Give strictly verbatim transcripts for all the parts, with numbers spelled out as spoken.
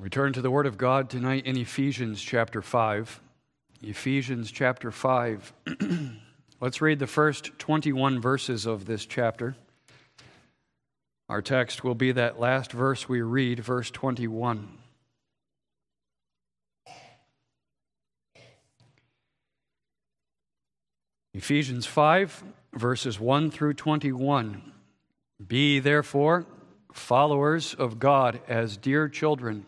We turn to the Word of God tonight in Ephesians chapter five. Ephesians chapter five. Let's read the first twenty-one verses of this chapter. Our text will be that last verse we read, verse twenty-one. Ephesians five, verses one through twenty-one. Be therefore followers of God as dear children,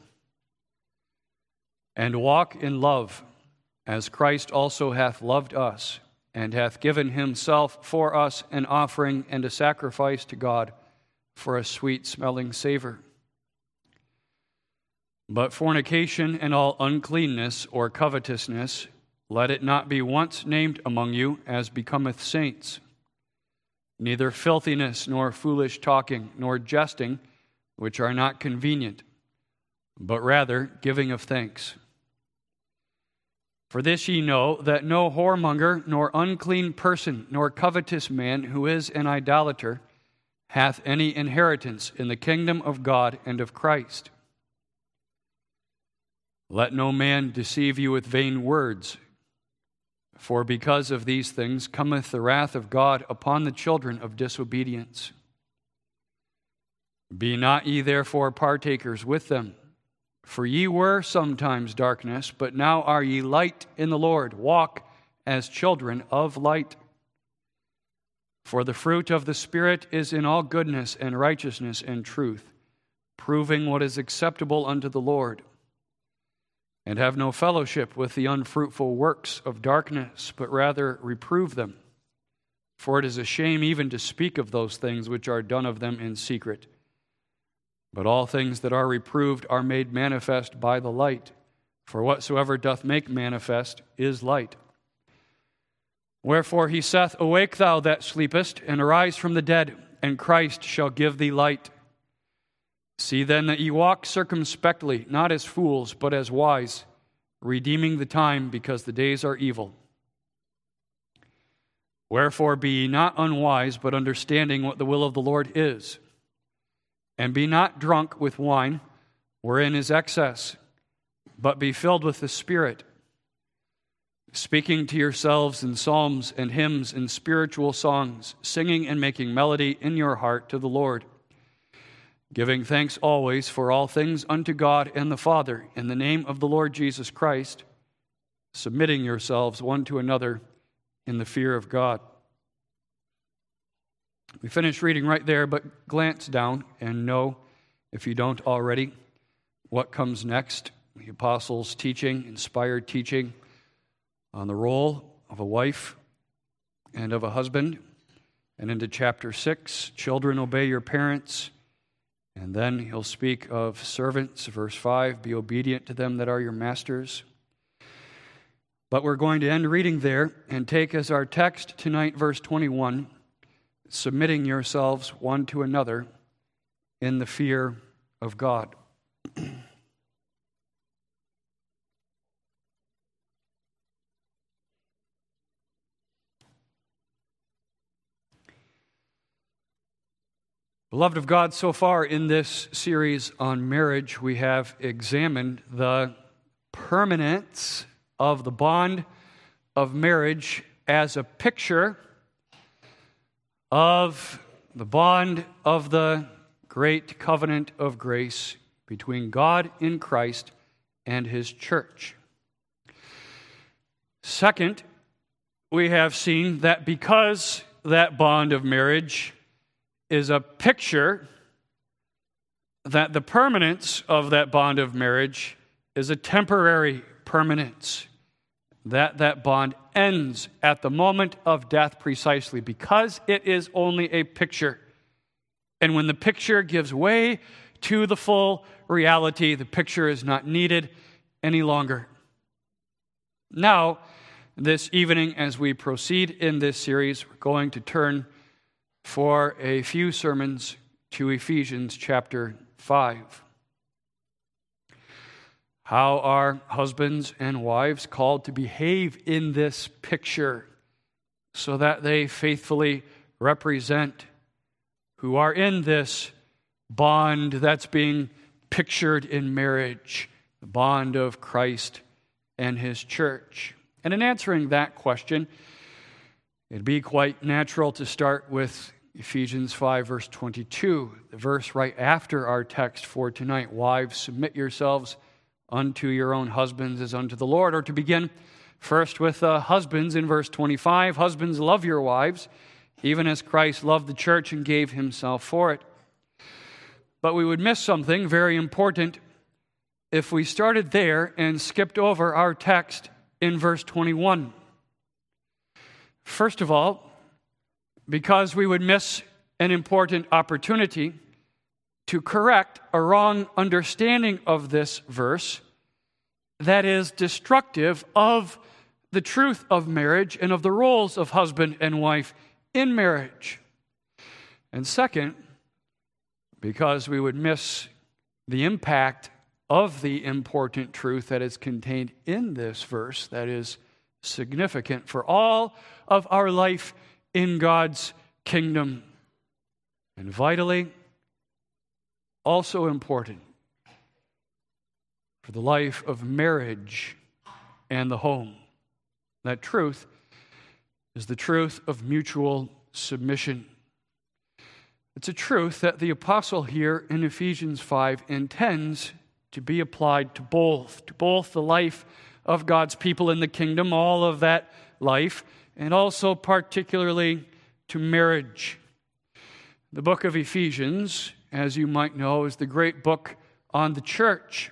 and walk in love, as Christ also hath loved us, and hath given himself for us an offering and a sacrifice to God for a sweet-smelling savor. But fornication and all uncleanness or covetousness, let it not be once named among you, as becometh saints. Neither filthiness, nor foolish talking, nor jesting, which are not convenient, but rather giving of thanks. For this ye know, that no whoremonger, nor unclean person, nor covetous man, who is an idolater, hath any inheritance in the kingdom of God and of Christ. Let no man deceive you with vain words, for because of these things cometh the wrath of God upon the children of disobedience. Be not ye therefore partakers with them. For ye were sometimes darkness, but now are ye light in the Lord. Walk as children of light. For the fruit of the Spirit is in all goodness and righteousness and truth, proving what is acceptable unto the Lord. And have no fellowship with the unfruitful works of darkness, but rather reprove them. For it is a shame even to speak of those things which are done of them in secret. But all things that are reproved are made manifest by the light, for whatsoever doth make manifest is light. Wherefore he saith, Awake thou that sleepest, and arise from the dead, and Christ shall give thee light. See then that ye walk circumspectly, not as fools, but as wise, redeeming the time, because the days are evil. Wherefore be ye not unwise, but understanding what the will of the Lord is. And be not drunk with wine, wherein is excess, but be filled with the Spirit, speaking to yourselves in psalms and hymns and spiritual songs, singing and making melody in your heart to the Lord, giving thanks always for all things unto God and the Father, in the name of the Lord Jesus Christ, submitting yourselves one to another in the fear of God. We finished reading right there, but glance down and know, if you don't already, what comes next. The apostles' teaching, inspired teaching on the role of a wife and of a husband. And into chapter six, children, obey your parents. And then he'll speak of servants, verse five, be obedient to them that are your masters. But we're going to end reading there and take as our text tonight, verse twenty-one, submitting yourselves one to another in the fear of God. Beloved of God, so far in this series on marriage, we have examined the permanence of the bond of marriage as a picture of the bond of the great covenant of grace between God in Christ and His church. Second, we have seen that because that bond of marriage is a picture, that the permanence of that bond of marriage is a temporary permanence, that that bond ends at the moment of death precisely because it is only a picture. And when the picture gives way to the full reality, the picture is not needed any longer. Now, this evening, as we proceed in this series, we're going to turn for a few sermons to Ephesians chapter five. How are husbands and wives called to behave in this picture so that they faithfully represent who are in this bond that's being pictured in marriage, the bond of Christ and his church. And in answering that question, it'd be quite natural to start with Ephesians five, verse twenty-two, the verse right after our text for tonight. Wives, submit yourselves unto your own husbands as unto the Lord. Or to begin first with uh, husbands in verse twenty-five. Husbands, love your wives, even as Christ loved the church and gave himself for it. But we would miss something very important if we started there and skipped over our text in verse twenty-one. First of all, because we would miss an important opportunity to correct a wrong understanding of this verse that is destructive of the truth of marriage and of the roles of husband and wife in marriage. And second, because we would miss the impact of the important truth that is contained in this verse that is significant for all of our life in God's kingdom, and vitally also important for the life of marriage and the home. That truth is the truth of mutual submission. It's a truth that the apostle here in Ephesians five intends to be applied to both, to both the life of God's people in the kingdom, all of that life, and also particularly to marriage. The book of Ephesians, as you might know, is the great book on the church.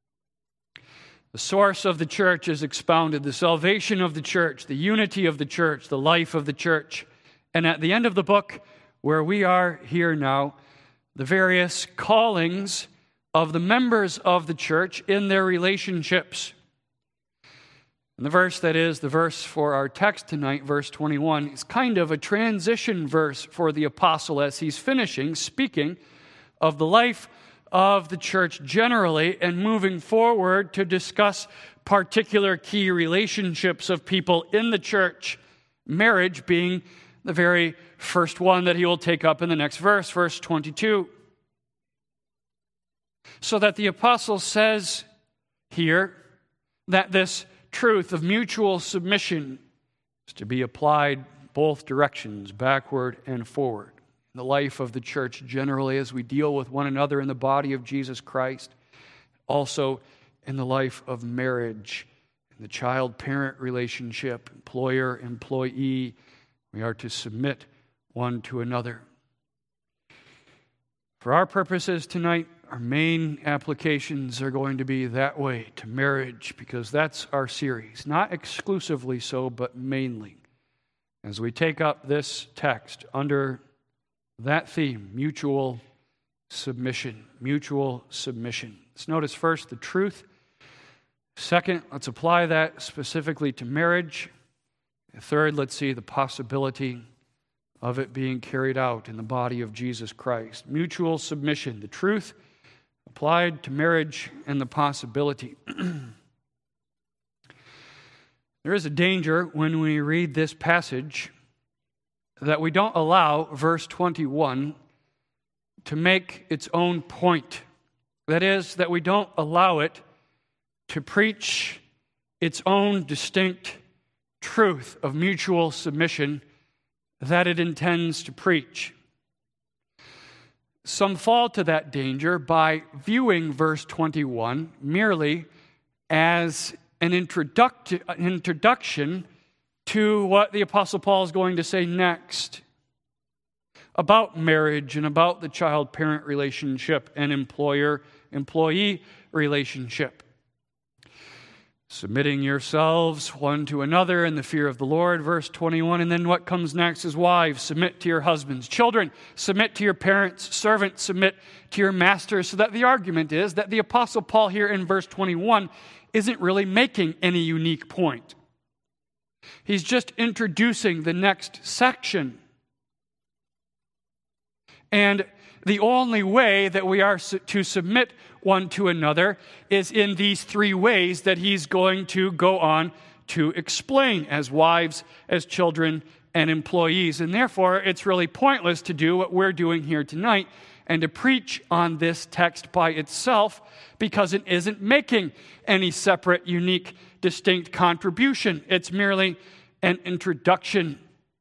The source of the church is expounded, the salvation of the church, the unity of the church, the life of the church. And at the end of the book, where we are here now, the various callings of the members of the church in their relationships. And the verse that is the verse for our text tonight, verse twenty-one, is kind of a transition verse for the apostle as he's finishing speaking of the life of the church generally and moving forward to discuss particular key relationships of people in the church, marriage being the very first one that he will take up in the next verse, verse twenty-two. So that the apostle says here that this truth of mutual submission is to be applied both directions, backward and forward, in the life of the church generally as we deal with one another in the body of Jesus Christ, also in the life of marriage, in the child-parent relationship, employer-employee. We are to submit one to another. For our purposes tonight, our main applications are going to be that way, to marriage, because that's our series. Not exclusively so, but mainly. As we take up this text under that theme, mutual submission, mutual submission. Let's notice first the truth. Second, let's apply that specifically to marriage. Third, let's see the possibility of it being carried out in the body of Jesus Christ. Mutual submission, the truth applied to marriage and the possibility. There is a danger when we read this passage that we don't allow verse twenty-one to make its own point. That is, that we don't allow it to preach its own distinct truth of mutual submission that it intends to preach. Some fall to that danger by viewing verse twenty-one merely as an introduct- introduction to what the Apostle Paul is going to say next about marriage and about the child-parent relationship and employer-employee relationship. Submitting yourselves one to another in the fear of the Lord, verse twenty-one. And then what comes next is wives, submit to your husbands. Children, submit to your parents. Servants, submit to your masters. So that the argument is that the Apostle Paul here in verse twenty-one isn't really making any unique point. He's just introducing the next section. And the only way that we are to submit one to another is in these three ways that he's going to go on to explain as wives, as children, and employees. And therefore, it's really pointless to do what we're doing here tonight and to preach on this text by itself because it isn't making any separate, unique, distinct contribution. It's merely an introduction.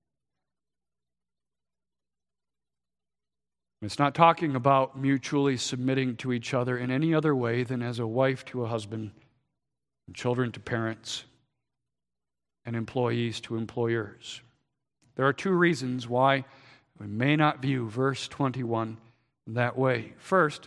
It's not talking about mutually submitting to each other in any other way than as a wife to a husband, and children to parents, and employees to employers. There are two reasons why we may not view verse twenty-one that way. First,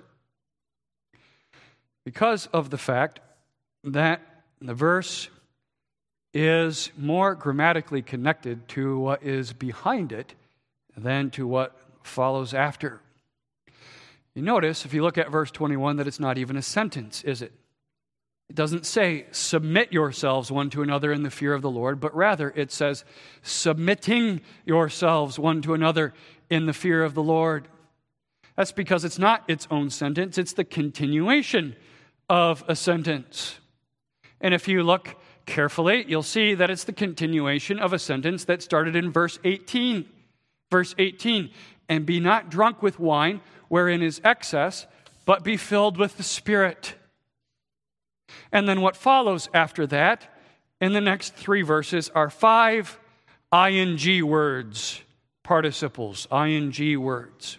because of the fact that the verse is more grammatically connected to what is behind it than to what follows after. You notice, if you look at verse twenty-one, that it's not even a sentence, is it? It doesn't say, submit yourselves one to another in the fear of the Lord, but rather it says, submitting yourselves one to another in the fear of the Lord. That's because it's not its own sentence, it's the continuation of a sentence. And if you look carefully, you'll see that it's the continuation of a sentence that started in verse eighteen. Verse eighteen, and be not drunk with wine, wherein is excess, but be filled with the Spirit. And then what follows after that, in the next three verses, are five ing words, participles, ing words.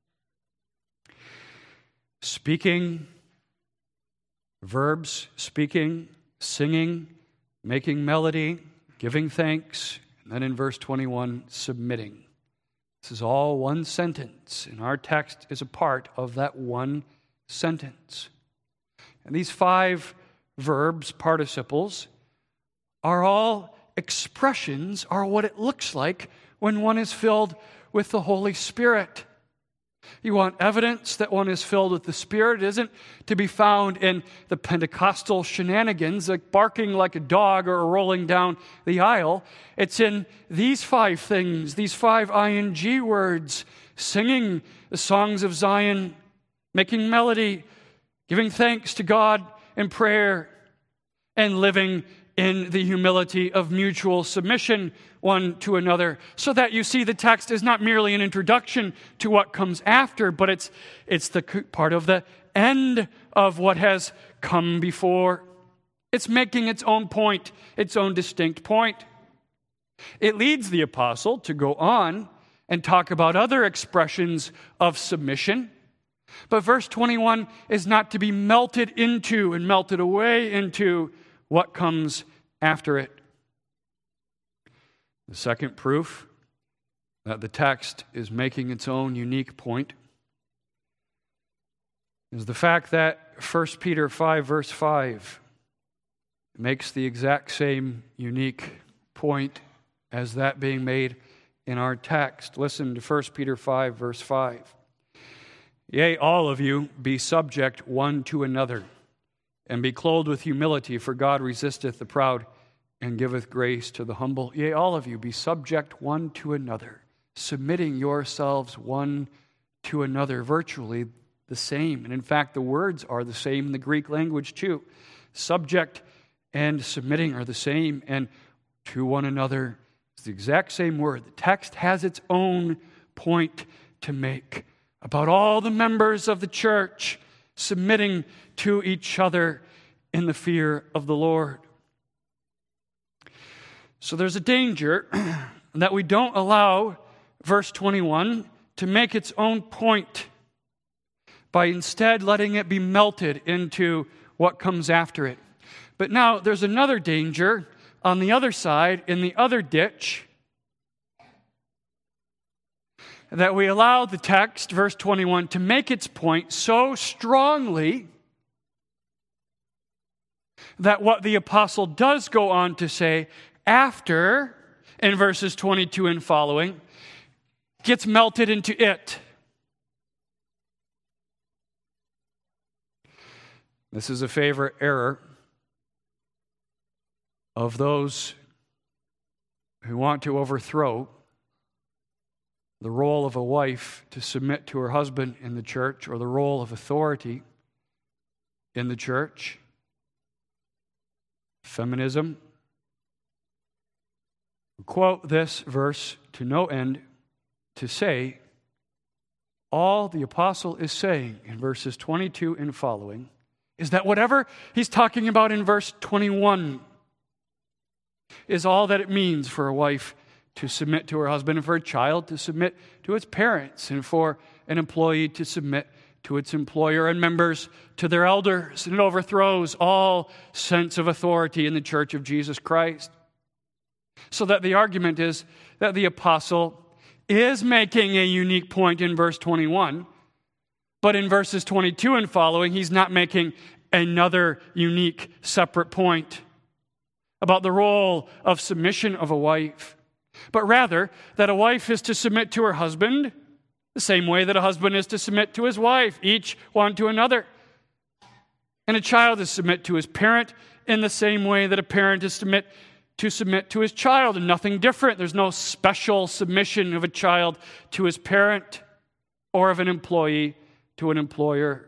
Speaking, verbs, speaking, singing, making melody, giving thanks, and then in verse twenty-one, submitting. This is all one sentence, and our text is a part of that one sentence. And these five verbs, participles, are all expressions, are what it looks like when one is filled with the Holy Spirit. You want evidence that one is filled with the Spirit. It isn't to be found in the Pentecostal shenanigans, like barking like a dog or rolling down the aisle. It's in these five things, these five ing words: singing the songs of Zion, making melody, giving thanks to God in prayer, and living in the humility of mutual submission one to another, so that you see the text is not merely an introduction to what comes after, but it's it's the part of the end of what has come before. It's making its own point, its own distinct point. It leads the apostle to go on and talk about other expressions of submission. But verse twenty-one is not to be melted into and melted away into what comes after it. The second proof that the text is making its own unique point is the fact that First Peter five, verse five, makes the exact same unique point as that being made in our text. Listen to First Peter five, verse five. Yea, all of you be subject one to another, and be clothed with humility, for God resisteth the proud, and giveth grace to the humble. Yea, all of you be subject one to another, submitting yourselves one to another, virtually the same. And in fact, the words are the same in the Greek language too. Subject and submitting are the same, and to one another is the exact same word. The text has its own point to make about all the members of the church submitting to each other in the fear of the Lord. So there's a danger that we don't allow verse twenty-one to make its own point by instead letting it be melted into what comes after it. But now there's another danger on the other side, in the other ditch, that we allow the text, verse twenty-one, to make its point so strongly that what the apostle does go on to say after, in verses twenty-two and following, gets melted into it. This is a favorite error of those who want to overthrow the role of a wife to submit to her husband in the church, or the role of authority in the church. Feminism. Quote this verse to no end to say All the apostle is saying in verses twenty-two and following is that whatever he's talking about in verse twenty-one is all that it means for a wife to submit to her husband, and for a child to submit to its parents, and for an employee to submit to its employer, and members to their elders. And it overthrows all sense of authority in the church of Jesus Christ. So that the argument is that the apostle is making a unique point in verse twenty-one, but in verses twenty-two and following, he's not making another unique, separate point about the role of submission of a wife, but rather that a wife is to submit to her husband the same way that a husband is to submit to his wife, each one to another. And a child is to submit to his parent in the same way that a parent is to submit to submit to his child, and nothing different. There's no special submission of a child to his parent or of an employee to an employer.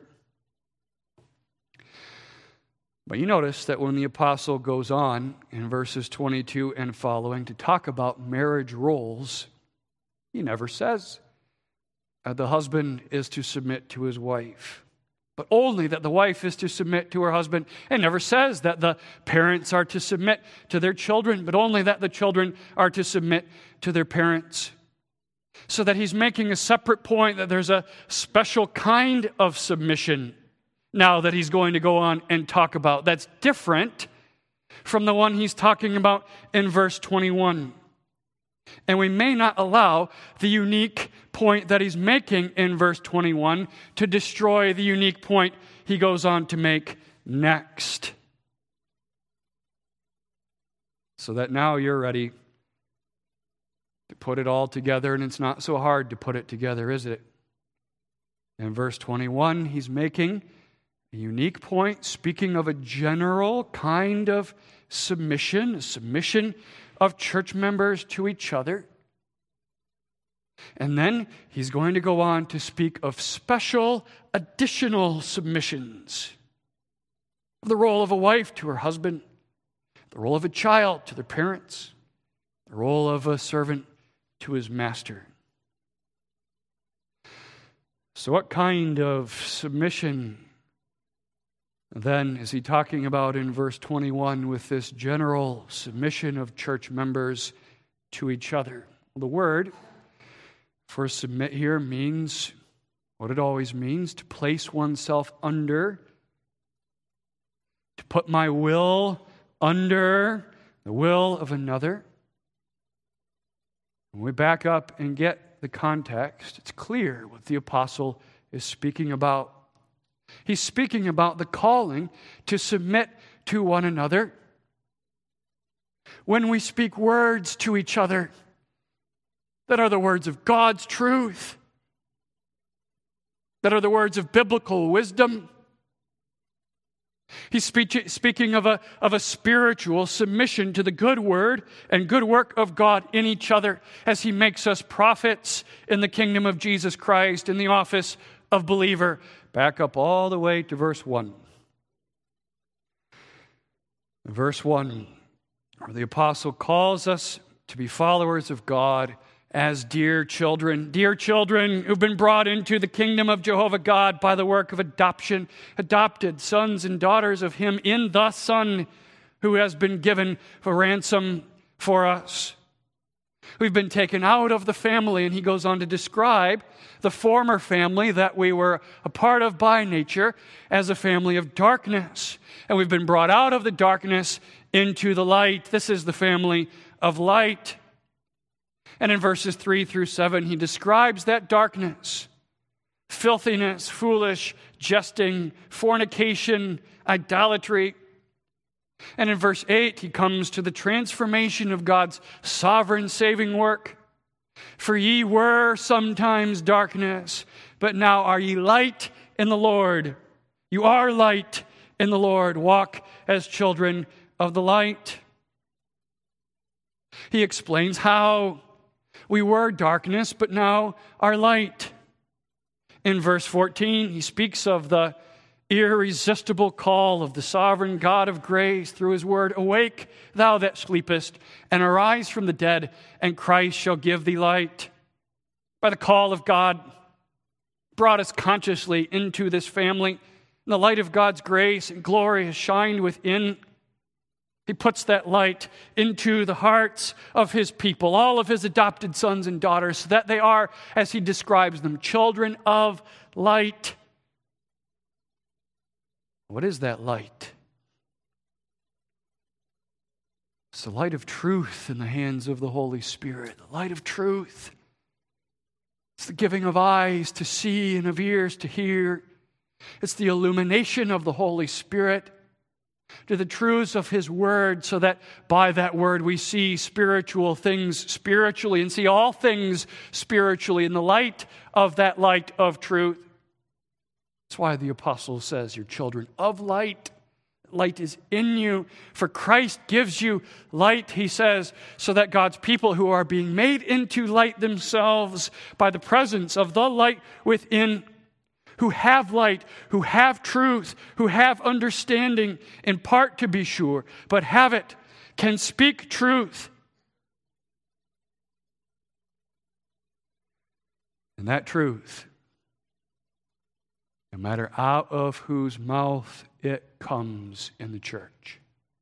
But you notice that when the apostle goes on in verses twenty-two and following to talk about marriage roles, he never says uh, the husband is to submit to his wife, but only that the wife is to submit to her husband. It never says that the parents are to submit to their children, but only that the children are to submit to their parents. So that he's making a separate point that there's a special kind of submission now that he's going to go on and talk about. That's different from the one he's talking about in verse twenty-one. And we may not allow the unique point that he's making in verse twenty-one to destroy the unique point he goes on to make next. So that now you're ready to put it all together, and it's not so hard to put it together, is it? In verse twenty-one, he's making a unique point, speaking of a general kind of submission, a submission of church members to each other. And then he's going to go on to speak of special additional submissions. The role of a wife to her husband, the role of a child to their parents, the role of a servant to his master. So what kind of submission then is he talking about in verse twenty-one with this general submission of church members to each other? Well, the word for submit here means what it always means, to place oneself under, to put my will under the will of another. When we back up and get the context, it's clear what the apostle is speaking about. He's speaking about the calling to submit to one another. When we speak words to each other that are the words of God's truth, that are the words of biblical wisdom. He's speak, speaking of a, of a spiritual submission to the good word and good work of God in each other as he makes us prophets in the kingdom of Jesus Christ, in the office of believer. Back up all the way to verse one. Verse one, where the apostle calls us to be followers of God as dear children. Dear children who've been brought into the kingdom of Jehovah God by the work of adoption, adopted sons and daughters of him in the Son who has been given for ransom for us. We've been taken out of the family, and he goes on to describe the former family that we were a part of by nature as a family of darkness. And we've been brought out of the darkness into the light. This is the family of light. And in verses three through seven, he describes that darkness: filthiness, foolish, jesting, fornication, idolatry. And in verse eight, he comes to the transformation of God's sovereign saving work. For ye were sometimes darkness, but now are ye light in the Lord. You are light in the Lord. Walk as children of the light. He explains how we were darkness, but now are light. In verse fourteen, he speaks of the irresistible call of the sovereign God of grace through his word. Awake, thou that sleepest, and arise from the dead, and Christ shall give thee light. By the call of God, brought us consciously into this family. And the light of God's grace and glory has shined within. He puts that light into the hearts of his people, all of his adopted sons and daughters, so that they are, as he describes them, children of light. What is that light? It's the light of truth in the hands of the Holy Spirit, the light of truth. It's the giving of eyes to see and of ears to hear. It's the illumination of the Holy Spirit to the truths of his word, so that by that word we see spiritual things spiritually and see all things spiritually in the light of that light of truth. That's why the apostle says, you're children of light. Light is in you, for Christ gives you light, he says, so that God's people who are being made into light themselves by the presence of the light within, who have light, who have truth, who have understanding, in part to be sure, but have it, can speak truth. And that truth, no matter out of whose mouth it comes in the church,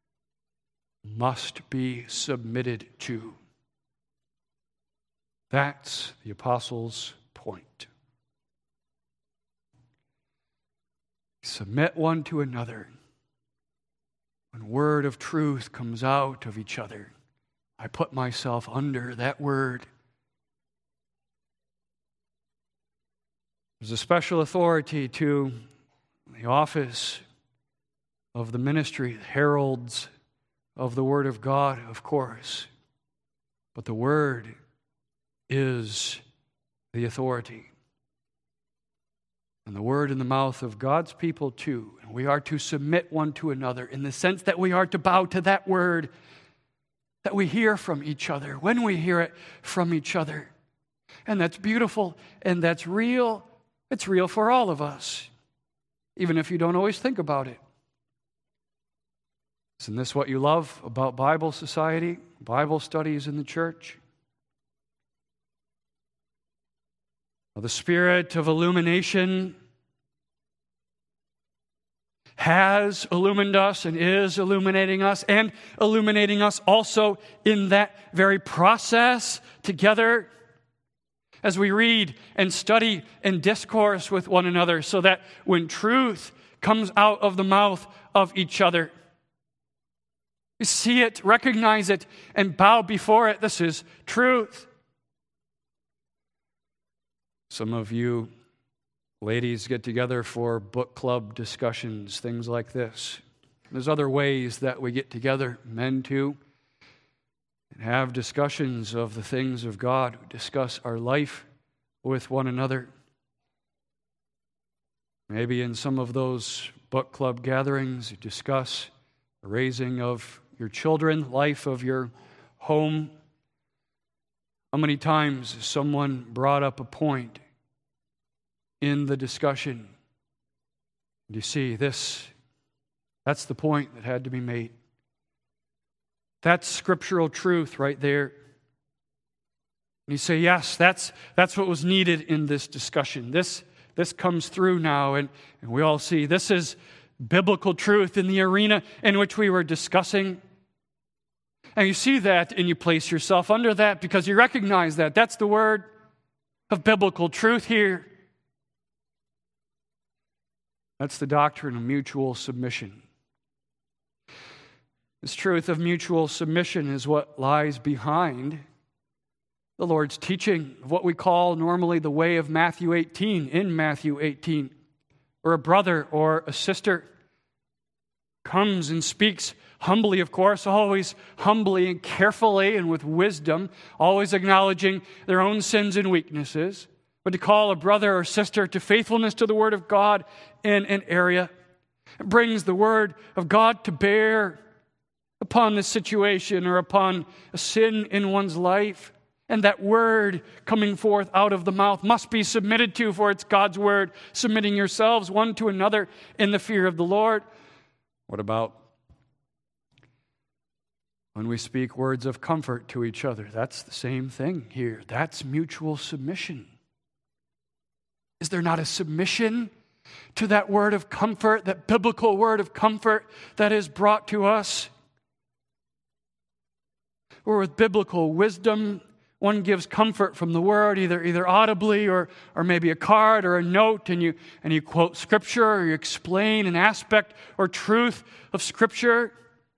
must be submitted to. That's the apostle's point. Submit one to another. When word of truth comes out of each other, I put myself under that word. There's a special authority to the office of the ministry, the heralds of the Word of God, of course. But the Word is the authority. And the Word in the mouth of God's people too. And we are to submit one to another in the sense that we are to bow to that Word that we hear from each other, when we hear it from each other. And that's beautiful and that's real. It's real for all of us, even if you don't always think about it. Isn't this what you love about Bible society, Bible studies in the church? Well, the spirit of illumination has illumined us and is illuminating us, and illuminating us also in that very process together as we read and study and discourse with one another, so that when truth comes out of the mouth of each other, we see it, recognize it, and bow before it. This is truth. Some of you ladies get together for book club discussions, things like this. There's other ways that we get together, men too, and have discussions of the things of God. We discuss our life with one another. Maybe in some of those book club gatherings, you discuss the raising of your children, life of your home. How many times has someone brought up a point in the discussion? And you see, this, that's the point that had to be made. That's scriptural truth right there. And you say, yes, that's that's what was needed in this discussion. This this comes through now, and, and we all see this is biblical truth in the arena in which we were discussing. And you see that, and you place yourself under that because you recognize that. That's the word of biblical truth here. That's the doctrine of mutual submission. This truth of mutual submission is what lies behind the Lord's teaching of what we call normally the way of Matthew eighteen, in Matthew eighteen, where a brother or a sister comes and speaks humbly, of course, always humbly and carefully and with wisdom, always acknowledging their own sins and weaknesses, but to call a brother or sister to faithfulness to the Word of God in an area. It brings the Word of God to bear upon the situation or upon a sin in one's life. And that word coming forth out of the mouth must be submitted to, for it's God's word, submitting yourselves one to another in the fear of the Lord. What about when we speak words of comfort to each other? That's the same thing here. That's mutual submission. Is there not a submission to that word of comfort, that biblical word of comfort that is brought to us? Or with biblical wisdom, one gives comfort from the word, either either audibly or or maybe a card or a note, and you and you quote Scripture or you explain an aspect or truth of Scripture.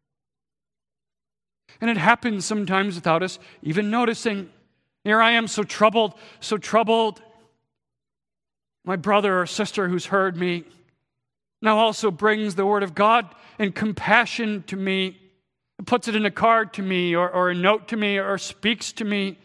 And it happens sometimes without us even noticing. Here I am so troubled, so troubled. My brother or sister who's heard me now also brings the word of God in compassion to me, puts it in a card to me or, or a note to me or speaks to me.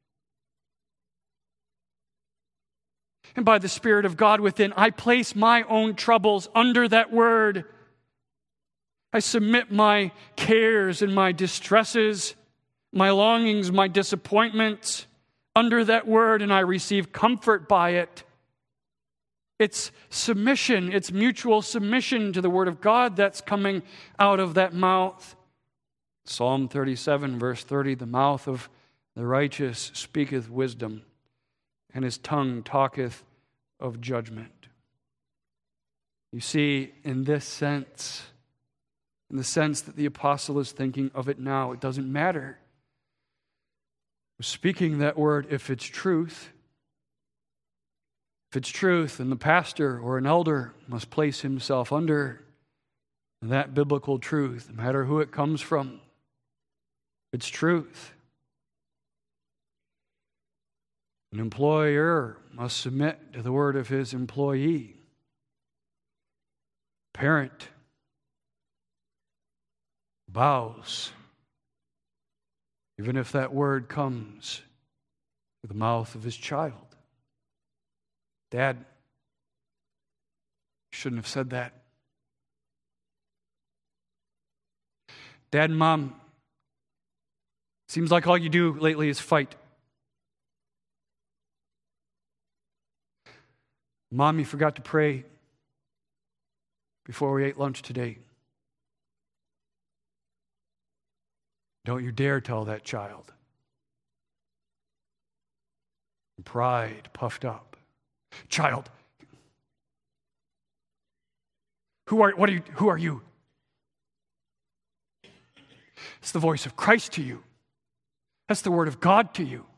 And by the Spirit of God within, I place my own troubles under that word. I submit my cares and my distresses, my longings, my disappointments under that word, and I receive comfort by it. It's submission, it's mutual submission to the word of God that's coming out of that mouth. Psalm thirty-seven, verse thirty, the mouth of the righteous speaketh wisdom, and his tongue talketh of judgment. You see, in this sense, in the sense that the apostle is thinking of it now, it doesn't matter. Speaking that word, if it's truth, if it's truth, then the pastor or an elder must place himself under that biblical truth, no matter who it comes from. It's truth. An employer must submit to the word of his employee. Parent bows, even if that word comes through the mouth of his child. Dad, shouldn't have said that. Dad and Mom, seems like all you do lately is fight. Mom, you forgot to pray before we ate lunch today. Don't you dare tell that child. Pride puffed up. Child, who are what are you who are you? It's the voice of Christ to you. That's the word of God to you.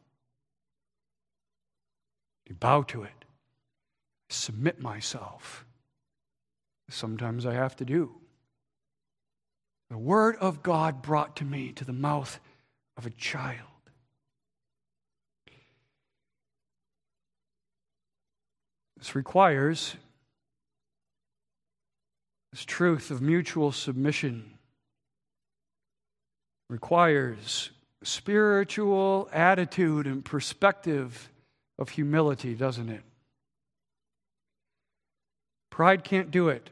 You bow to it. Submit myself. Sometimes I have to do. The word of God brought to me to the mouth of a child. This requires this truth of mutual submission. Requires spiritual attitude and perspective of humility, doesn't it? Pride can't do it.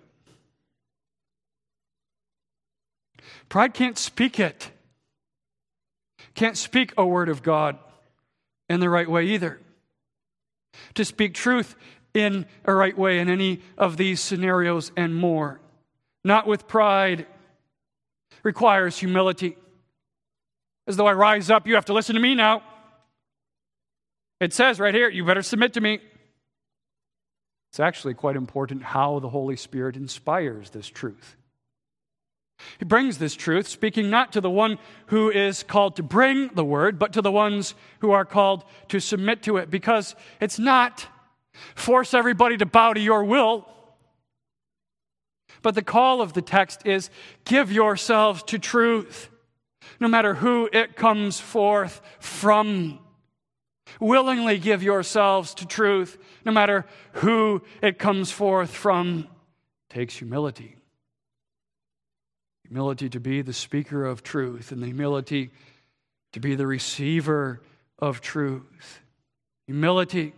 Pride can't speak it. Can't speak a word of God in the right way either. To speak truth in a right way in any of these scenarios and more, not with pride, requires humility. As though I rise up, you have to listen to me now. It says right here, you better submit to me. It's actually quite important how the Holy Spirit inspires this truth. He brings this truth, speaking not to the one who is called to bring the word, but to the ones who are called to submit to it, because it's not force everybody to bow to your will. But the call of the text is give yourselves to truth, no matter who it comes forth from. Willingly give yourselves to truth, no matter who it comes forth from. It takes humility. Humility to be the speaker of truth, and the humility to be the receiver of truth. Humility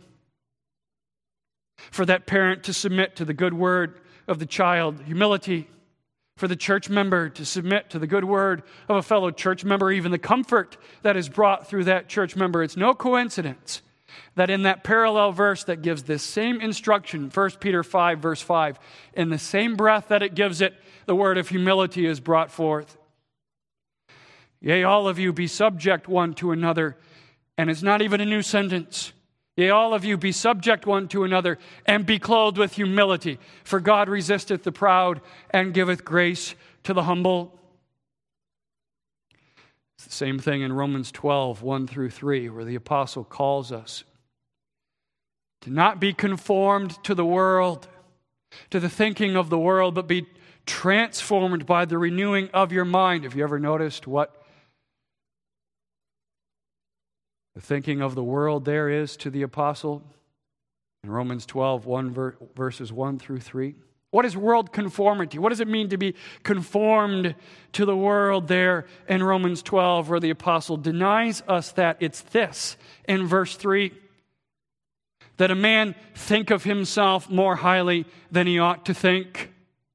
for that parent to submit to the good word of the child. Humility for the church member to submit to the good word of a fellow church member, even the comfort that is brought through that church member. It's no coincidence that in that parallel verse that gives this same instruction, First Peter five, verse five, in the same breath that it gives it, the word of humility is brought forth. Yea, all of you be subject one to another. And it's not even a new sentence. Yea, all of you be subject one to another, and be clothed with humility. For God resisteth the proud, and giveth grace to the humble. It's the same thing in Romans twelve, one through three, where the apostle calls us to not be conformed to the world, to the thinking of the world, but be transformed by the renewing of your mind. Have you ever noticed what the thinking of the world there is to the apostle? In Romans twelve, one, verses one through three. What is world conformity? What does it mean to be conformed to the world there in Romans twelve, where the apostle denies us that? It's this in verse three, that a man think of himself more highly than he ought to think.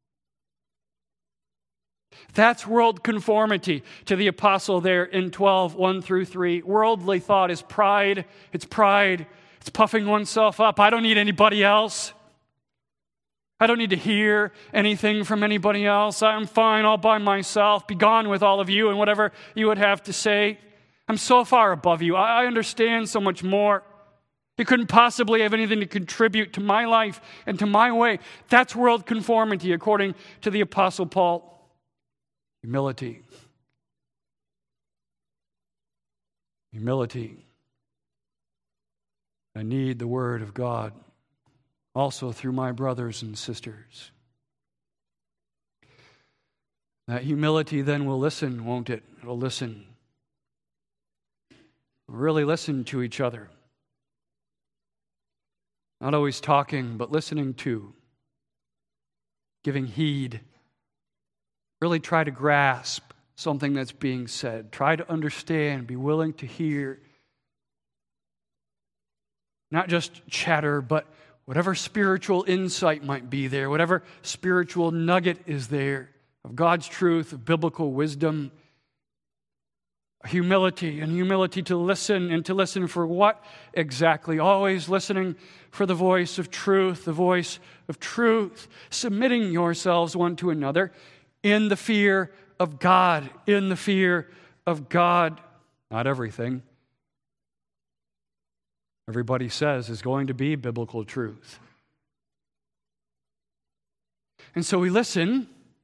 That's world conformity to the apostle there in twelve, one through three. Worldly thought is pride. It's pride. It's puffing oneself up. I don't need anybody else. I don't need to hear anything from anybody else. I'm fine all by myself. Be gone with all of you and whatever you would have to say. I'm so far above you. I understand so much more. You couldn't possibly have anything to contribute to my life and to my way. That's world conformity according to the apostle Paul. Humility. Humility. I need the Word of God also through my brothers and sisters. That humility then will listen, won't it? It'll listen. We'll really listen to each other. Not always talking, but listening to. Giving heed. Really try to grasp something that's being said. Try to understand, be willing to hear. Not just chatter, but whatever spiritual insight might be there, whatever spiritual nugget is there of God's truth, of biblical wisdom, humility, and humility to listen, and to listen for what exactly? Always listening for the voice of truth, the voice of truth, submitting yourselves one to another in the fear of God, in the fear of God. Not everything, everybody says, is going to be biblical truth. And so we listen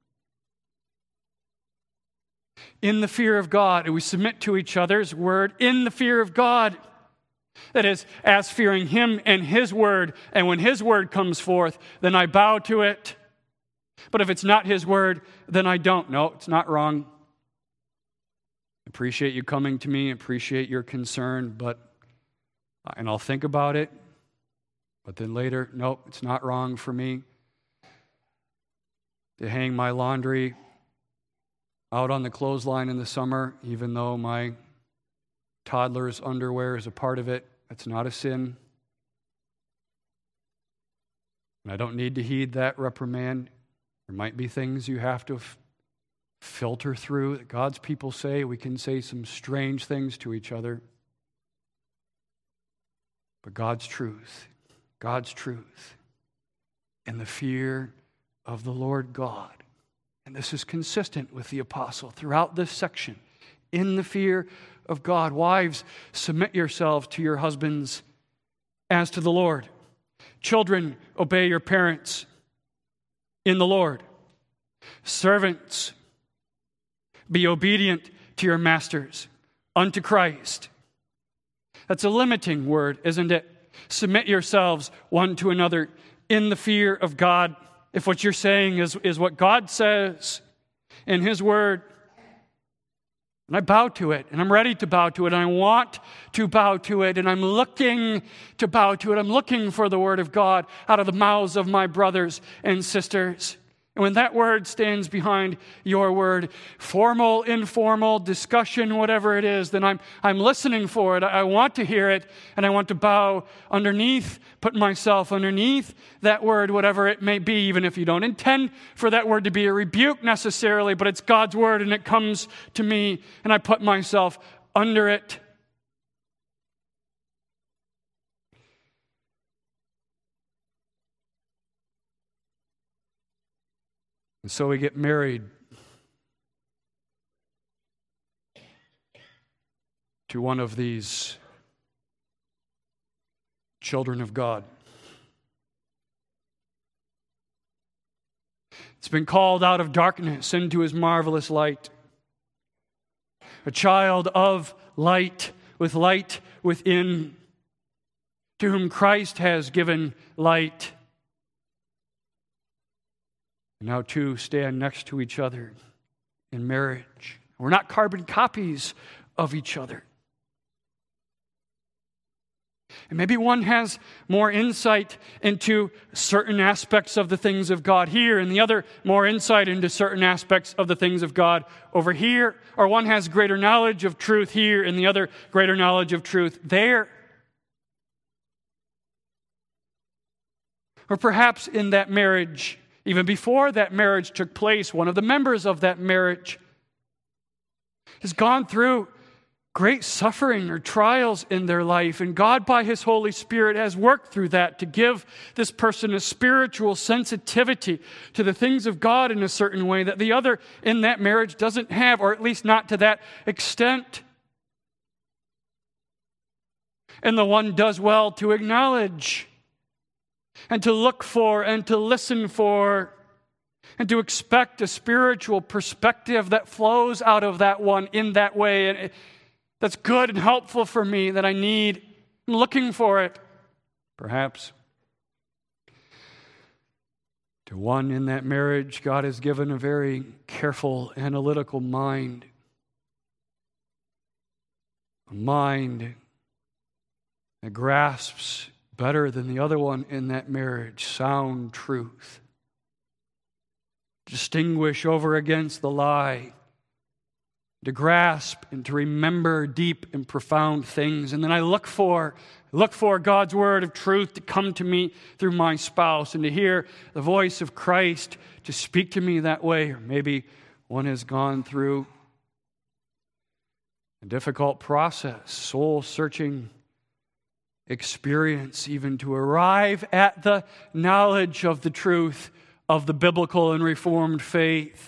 in the fear of God, and we submit to each other's word in the fear of God. That is, as fearing Him and His word, and when His word comes forth, then I bow to it. But if it's not His word, then I don't. No, it's not wrong. Appreciate you coming to me, appreciate your concern, but, and I'll think about it, but then later, no, it's not wrong for me to hang my laundry out on the clothesline in the summer, even though my toddler's underwear is a part of it. It's not a sin. And I don't need to heed that reprimand. There might be things you have to f- filter through. God's people say we can say some strange things to each other. But God's truth, God's truth, and the fear of the Lord God. And this is consistent with the apostle throughout this section. In the fear of God. Wives, submit yourselves to your husbands as to the Lord. Children, obey your parents in the Lord. Servants, be obedient to your masters unto Christ. That's a limiting word, isn't it? Submit yourselves one to another in the fear of God. If what you're saying is, is what God says in His word, and I bow to it, and I'm ready to bow to it, and I want to bow to it, and I'm looking to bow to it. I'm looking for the word of God out of the mouths of my brothers and sisters. And when that word stands behind your word, formal, informal, discussion, whatever it is, then I'm I'm listening for it. I want to hear it, and I want to bow underneath, put myself underneath that word, whatever it may be, even if you don't intend for that word to be a rebuke necessarily, but it's God's word, and it comes to me, and I put myself under it. And so we get married to one of these children of God. It's been called out of darkness into His marvelous light. A child of light, with light within, to whom Christ has given light. Now two stand next to each other in marriage. We're not carbon copies of each other. And maybe one has more insight into certain aspects of the things of God here, and the other more insight into certain aspects of the things of God over here. Or one has greater knowledge of truth here, and the other greater knowledge of truth there. Or perhaps in that marriage, even before that marriage took place, one of the members of that marriage has gone through great suffering or trials in their life, and God, by His Holy Spirit, has worked through that to give this person a spiritual sensitivity to the things of God in a certain way that the other in that marriage doesn't have, or at least not to that extent. And the one does well to acknowledge and to look for and to listen for and to expect a spiritual perspective that flows out of that one in that way. And it, that's good and helpful for me, that I need. I'm looking for it. Perhaps to one in that marriage, God has given a very careful, analytical mind. A mind that grasps better than the other one in that marriage sound truth. Distinguish over against the lie. To grasp and to remember deep and profound things. And then I look for, look for God's word of truth to come to me through my spouse, and to hear the voice of Christ to speak to me that way. Or maybe one has gone through a difficult process, soul-searching experience, even to arrive at the knowledge of the truth of the biblical and Reformed faith.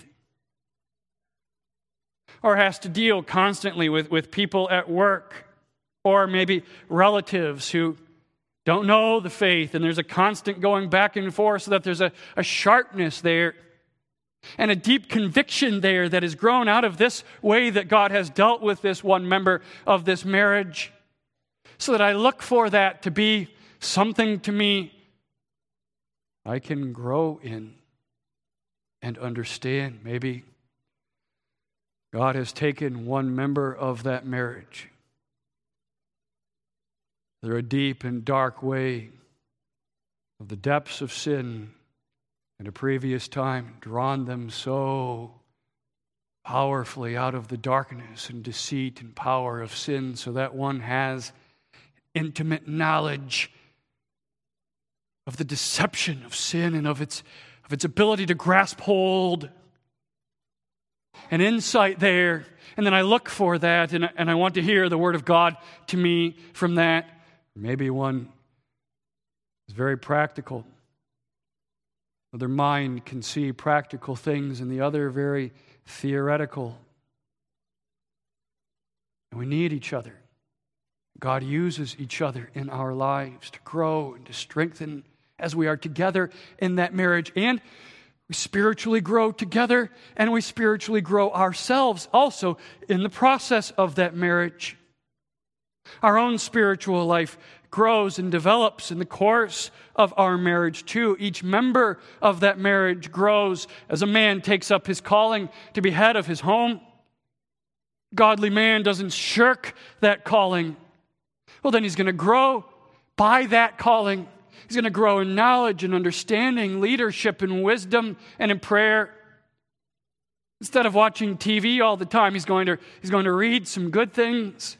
Or has to deal constantly with, with people at work, or maybe relatives who don't know the faith, and there's a constant going back and forth, so that there's a, a sharpness there and a deep conviction there that has grown out of this way that God has dealt with this one member of this marriage, so that I look for that to be something to me I can grow in and understand. Maybe God has taken one member of that marriage through a deep and dark way of the depths of sin in a previous time, drawn them so powerfully out of the darkness and deceit and power of sin, so that one has intimate knowledge of the deception of sin and of its, of its ability to grasp hold. An insight there, and then I look for that, and, and I want to hear the Word of God to me from that. Maybe one is very practical. Their mind can see practical things, and the other very theoretical. And we need each other. God uses each other in our lives to grow and to strengthen as we are together in that marriage. And we spiritually grow together, and we spiritually grow ourselves also in the process of that marriage. Our own spiritual life grows and develops in the course of our marriage too. Each member of that marriage grows as a man takes up his calling to be head of his home. Godly man doesn't shirk that calling. Well, then he's going to grow by that calling. He's going to grow in knowledge and understanding, leadership and wisdom, and in prayer. Instead of watching T V all the time, he's going to, he's going to read some good things.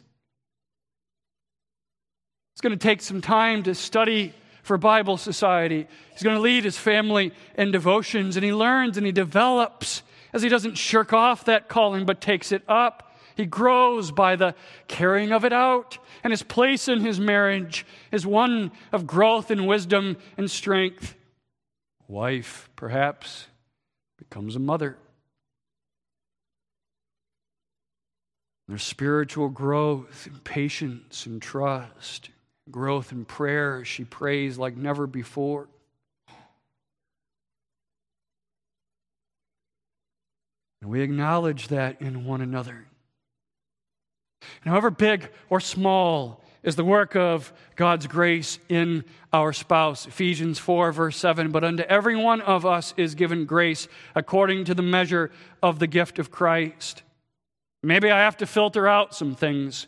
He's going to take some time to study for Bible Society. He's going to lead his family in devotions, and he learns and he develops as he doesn't shirk off that calling but takes it up. He grows by the carrying of it out, and his place in his marriage is one of growth and wisdom and strength. Wife, perhaps, becomes a mother. There's spiritual growth and patience and trust. growth in prayer. She prays like never before. And we acknowledge that in one another. And however big or small is the work of God's grace in our spouse. Ephesians four, verse seven, but unto every one of us is given grace according to the measure of the gift of Christ. Maybe I have to filter out some things.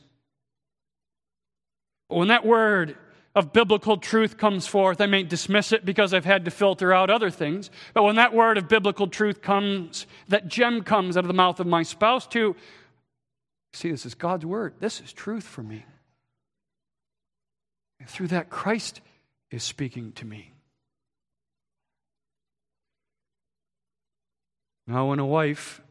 But when that word of biblical truth comes forth, I may dismiss it because I've had to filter out other things. But when that word of biblical truth comes, that gem comes out of the mouth of my spouse too, see, this is God's word. This is truth for me. And through that, Christ is speaking to me. Now, when a wife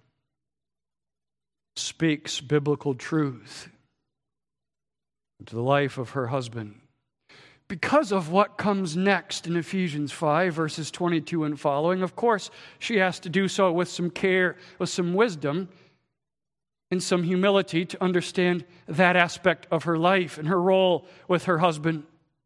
speaks biblical truth into the life of her husband, because of what comes next in Ephesians five, verses twenty-two and following, of course, she has to do so with some care, with some wisdom, and some humility to understand that aspect of her life and her role with her husband.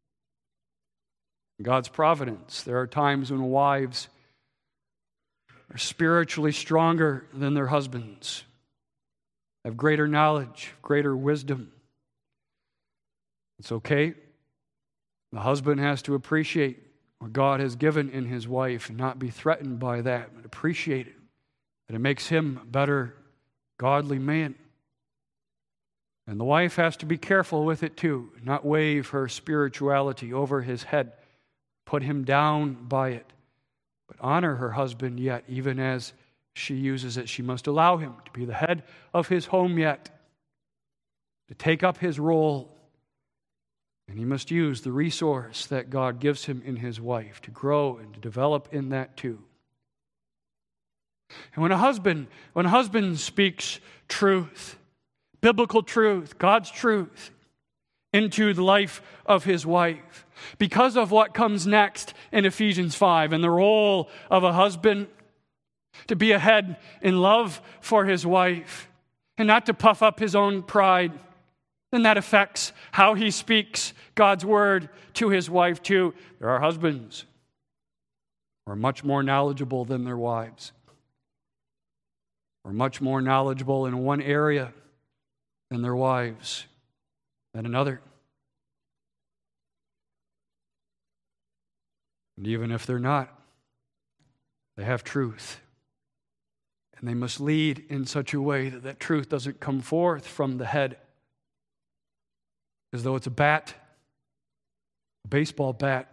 God's providence. There are times when wives are spiritually stronger than their husbands, have greater knowledge, greater wisdom. It's okay. The husband has to appreciate what God has given in his wife and not be threatened by that, but appreciate it. That it makes him a better, godly man. And the wife has to be careful with it too, not wave her spirituality over his head, put him down by it, but honor her husband yet, even as she uses it. She must allow him to be the head of his home yet, to take up his role. And he must use the resource that God gives him in his wife to grow and to develop in that too. And when a husband, when a husband speaks truth, biblical truth, God's truth, into the life of his wife, because of what comes next in Ephesians five and the role of a husband to be a head in love for his wife and not to puff up his own pride, then that affects how he speaks God's word to his wife too. There are husbands who are much more knowledgeable than their wives, or much more knowledgeable in one area than their wives than another. And even if they're not, they have truth. And they must lead in such a way that that truth doesn't come forth from the head as though it's a bat, a baseball bat,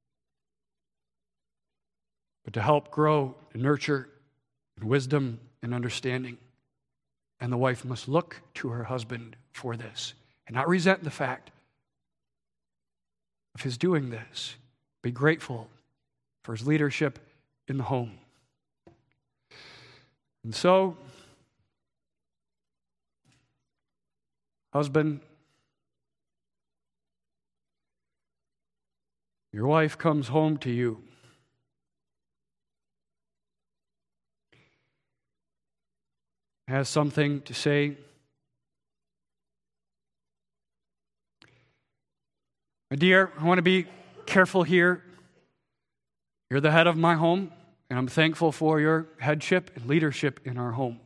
but to help grow and nurture in wisdom and understanding. And the wife must look to her husband for this and not resent the fact of his doing this. Be grateful for his leadership in the home. And so, husband, your wife comes home to you. Has something to say. My dear, I want to be careful here. You're the head of my home, and I'm thankful for your headship and leadership in our home.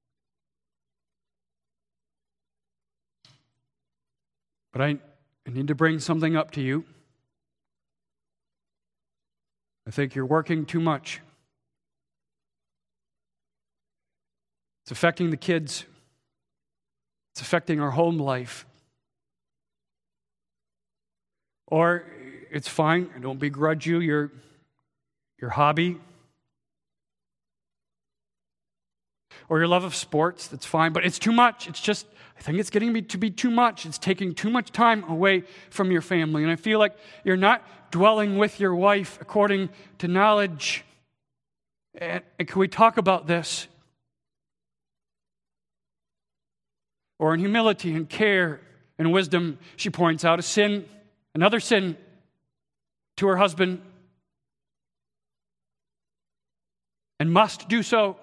But I, I need to bring something up to you. I think you're working too much. It's affecting the kids. It's affecting our home life. Or it's fine. I don't begrudge you your, your hobby. Or your love of sports. That's fine. But it's too much. It's just, I think it's getting to be too much. It's taking too much time away from your family. And I feel like you're not dwelling with your wife according to knowledge. And, and can we talk about this? Or in humility and care and wisdom, she points out a sin, another sin to her husband, and must do so.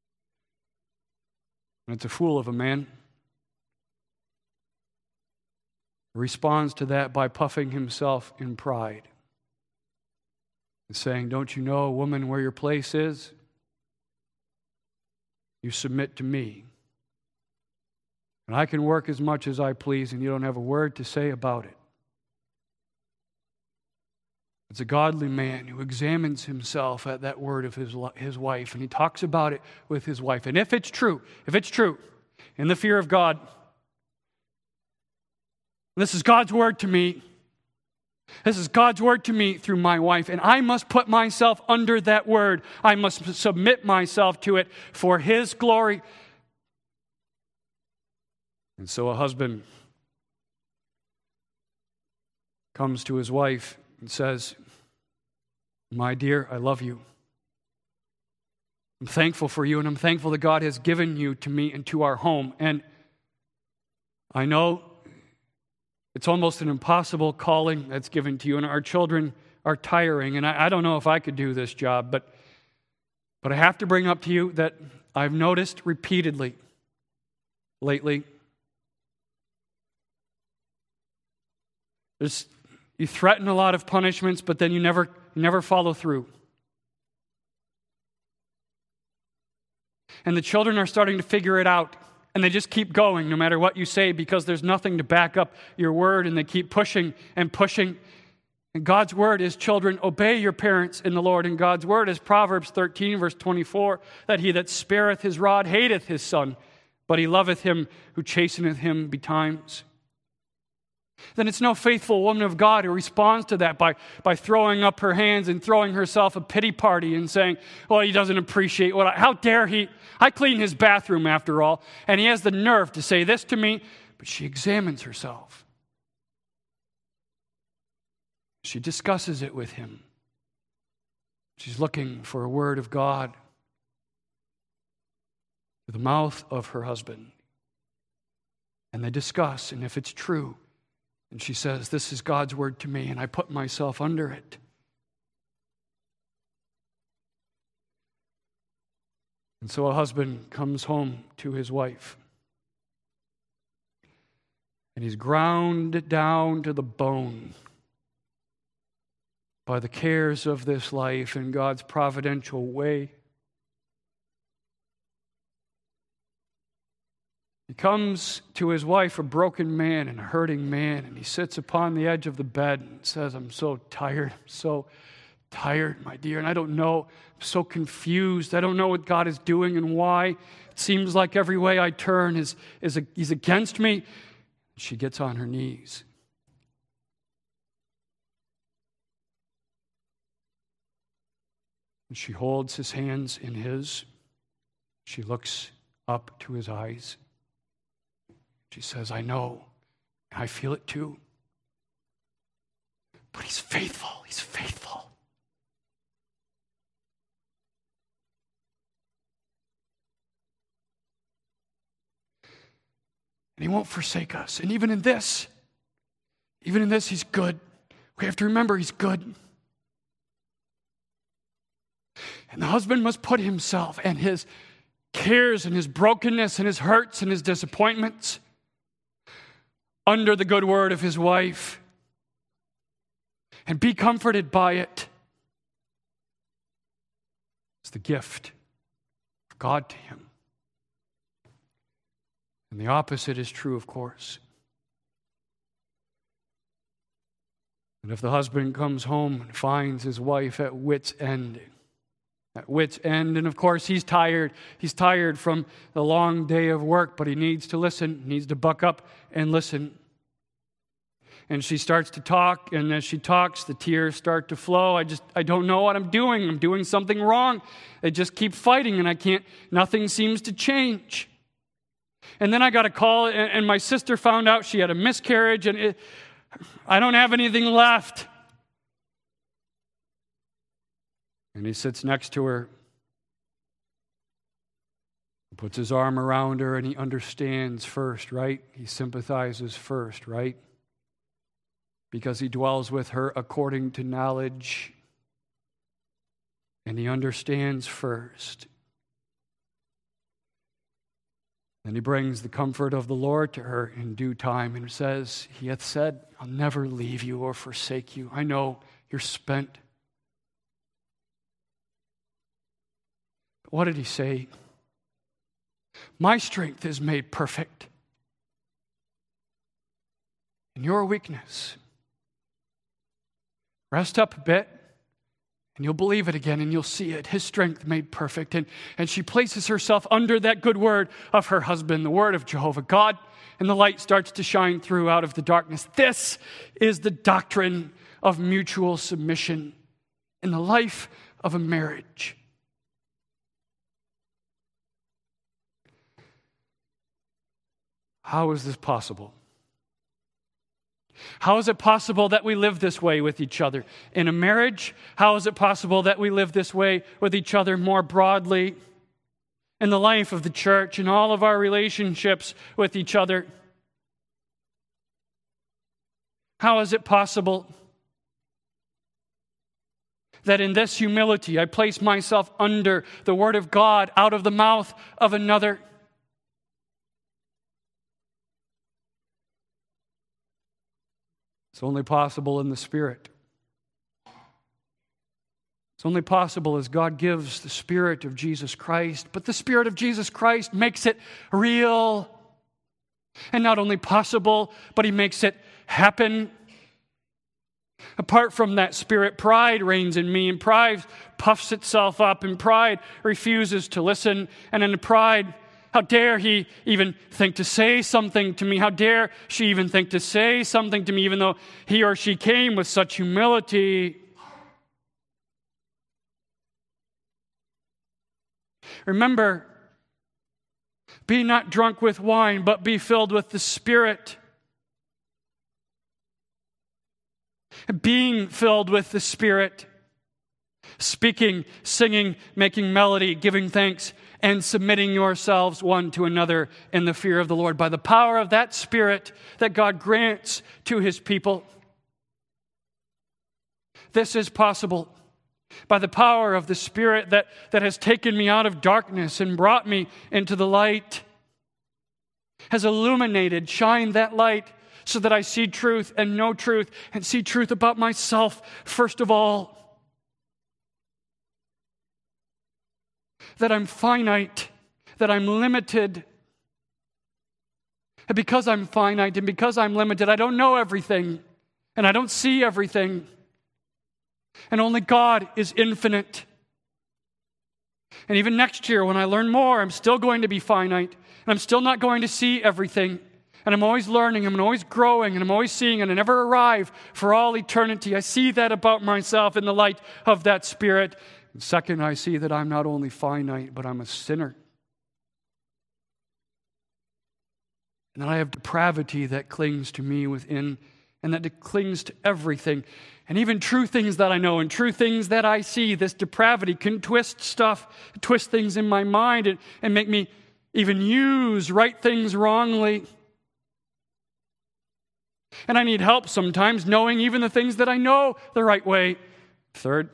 And it's a fool of a man responds to that by puffing himself in pride and saying, "Don't you know, woman, where your place is? You submit to me. And I can work as much as I please, and you don't have a word to say about it." It's a godly man who examines himself at that word of his, his wife, and he talks about it with his wife. And if it's true, if it's true, in the fear of God, this is God's word to me. This is God's word to me through my wife, and I must put myself under that word. I must submit myself to it for His glory. And so a husband comes to his wife and says, "My dear, I love you. I'm thankful for you, and I'm thankful that God has given you to me and to our home. And I know it's almost an impossible calling that's given to you, and our children are tiring, and I, I don't know if I could do this job, but, but I have to bring up to you that I've noticed repeatedly lately, there's, you threaten a lot of punishments, but then you never, you never follow through. And the children are starting to figure it out. And they just keep going no matter what you say because there's nothing to back up your word. And they keep pushing and pushing. And God's word is, children, obey your parents in the Lord. And God's word is Proverbs thirteen, verse twenty-four, that he that spareth his rod hateth his son, but he loveth him who chasteneth him betimes. Then it's no faithful woman of God who responds to that by, by throwing up her hands and throwing herself a pity party and saying, "Well, he doesn't appreciate what I, how dare he? I clean his bathroom after all, and he has the nerve to say this to me." But she examines herself. She discusses it with him. She's looking for a word of God to the mouth of her husband. And they discuss, and if it's true, and she says, "This is God's word to me, and I put myself under it." And so a husband comes home to his wife, and he's ground down to the bone by the cares of this life and God's providential way. He comes to his wife, a broken man and a hurting man, and he sits upon the edge of the bed and says, "I'm so tired, I'm so tired, my dear, and I don't know, I'm so confused. I don't know what God is doing and why. It seems like every way I turn is, is a, He's against me." She gets on her knees. And she holds his hands in his. She looks up to his eyes. She says, "I know, and I feel it too. But he's faithful, he's faithful." And he won't forsake us. And even in this, even in this, he's good. We have to remember he's good. And the husband must put himself and his cares and his brokenness and his hurts and his disappointments under the good word of his wife and be comforted by it. It's the gift of God to him. And the opposite is true, of course. And if the husband comes home and finds his wife at wit's end, at wit's end, and of course he's tired. He's tired from the long day of work, but he needs to listen, needs to buck up and listen. And she starts to talk, and as she talks, the tears start to flow. I just, I don't know what I'm doing. I'm doing something wrong. They just keep fighting, and I can't, nothing seems to change. And then I got a call, and, and my sister found out she had a miscarriage, and it, I don't have anything left. And he sits next to her, puts his arm around her, and he understands first, right? He sympathizes first, right? Because he dwells with her according to knowledge, and he understands first. Then he brings the comfort of the Lord to her in due time and says, He hath said, I'll never leave you or forsake you. I know you're spent. But what did he say? My strength is made perfect in your weakness. Rest up a bit, and you'll believe it again, and you'll see it. His strength made perfect. And, and she places herself under that good word of her husband, the word of Jehovah God, and the light starts to shine through out of the darkness. This is the doctrine of mutual submission in the life of a marriage. How is this possible? How is it possible that we live this way with each other in a marriage? How is it possible that we live this way with each other more broadly in the life of the church, in all of our relationships with each other? How is it possible that in this humility I place myself under the word of God out of the mouth of another? It's only possible in the Spirit. It's only possible as God gives the Spirit of Jesus Christ. But the Spirit of Jesus Christ makes it real. And not only possible, but He makes it happen. Apart from that Spirit, pride reigns in me, and pride puffs itself up, and pride refuses to listen. And in the pride, how dare he even think to say something to me? How dare she even think to say something to me, even though he or she came with such humility? Remember, be not drunk with wine, but be filled with the Spirit. Being filled with the Spirit, speaking, singing, making melody, giving thanks, and submitting yourselves one to another in the fear of the Lord by the power of that Spirit that God grants to His people. This is possible by the power of the Spirit that, that has taken me out of darkness and brought me into the light, has illuminated, shined that light so that I see truth and know truth and see truth about myself first of all. That I'm finite, that I'm limited. And because I'm finite and because I'm limited, I don't know everything and I don't see everything. And only God is infinite. And even next year when I learn more, I'm still going to be finite and I'm still not going to see everything. And I'm always learning, I'm always growing, and I'm always seeing, and I never arrive for all eternity. I see that about myself in the light of that Spirit. And second, I see that I'm not only finite, but I'm a sinner. And that I have depravity that clings to me within, and that it clings to everything. And even true things that I know and true things that I see, this depravity can twist stuff, twist things in my mind, and, and make me even use right things wrongly. And I need help sometimes knowing even the things that I know the right way. Third,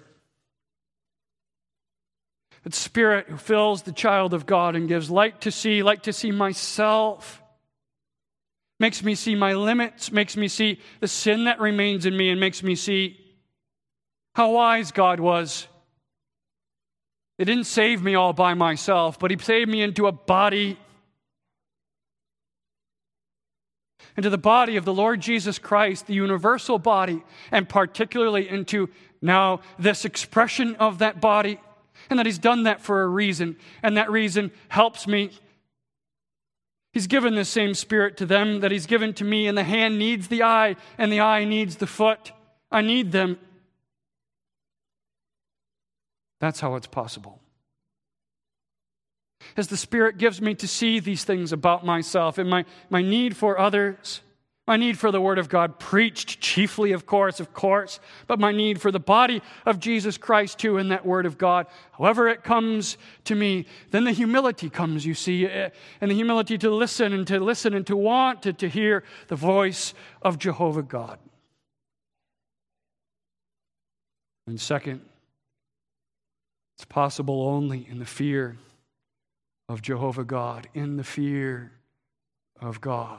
the Spirit who fills the child of God and gives light to see, light to see myself, makes me see my limits, makes me see the sin that remains in me, and makes me see how wise God was. He didn't save me all by myself, but He saved me into a body, into the body of the Lord Jesus Christ, the universal body, and particularly into now this expression of that body, and that He's done that for a reason, and that reason helps me. He's given the same Spirit to them that He's given to me, and the hand needs the eye, and the eye needs the foot. I need them. That's how it's possible. As the Spirit gives me to see these things about myself and my, my need for others, my need for the Word of God preached chiefly, of course, of course, but my need for the body of Jesus Christ too in that Word of God. However it comes to me, then the humility comes, you see, and the humility to listen and to listen and to want to, to hear the voice of Jehovah God. And second, it's possible only in the fear of Jehovah God, in the fear of God.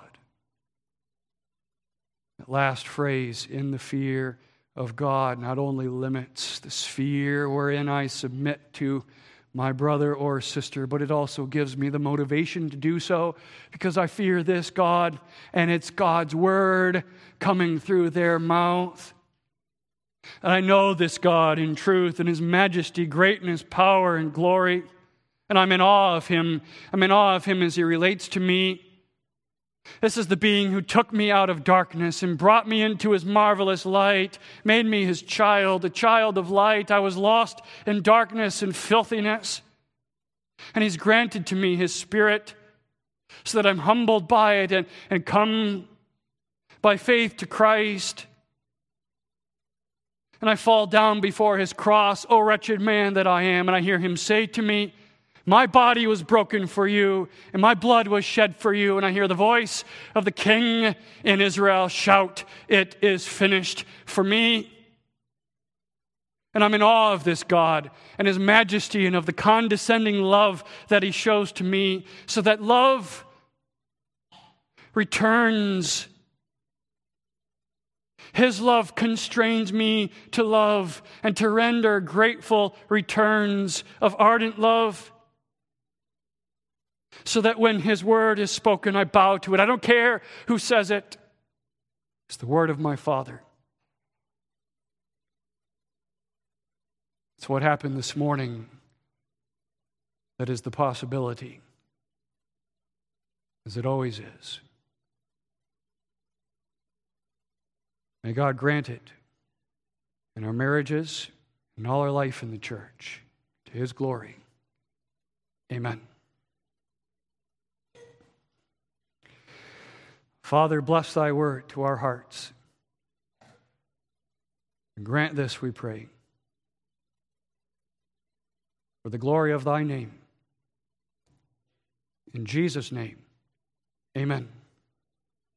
That last phrase, in the fear of God, not only limits the sphere wherein I submit to my brother or sister, but it also gives me the motivation to do so because I fear this God, and it's God's word coming through their mouth. And I know this God in truth and His majesty, greatness, power, and glory. And I'm in awe of Him. I'm in awe of Him as He relates to me. This is the being who took me out of darkness and brought me into His marvelous light, made me His child, a child of light. I was lost in darkness and filthiness. And He's granted to me His Spirit so that I'm humbled by it and, and come by faith to Christ. And I fall down before His cross, O wretched man that I am, and I hear Him say to me, my body was broken for you, and my blood was shed for you. And I hear the voice of the King in Israel shout, it is finished for me. And I'm in awe of this God and His majesty and of the condescending love that He shows to me, so that love returns. His love constrains me to love and to render grateful returns of ardent love. So that when His word is spoken, I bow to it. I don't care who says it. It's the word of my Father. It's what happened this morning that is the possibility, as it always is. May God grant it in our marriages and all our life in the church, to His glory. Amen. Father, bless Thy word to our hearts. And grant this, we pray, for the glory of Thy name. In Jesus' name, amen.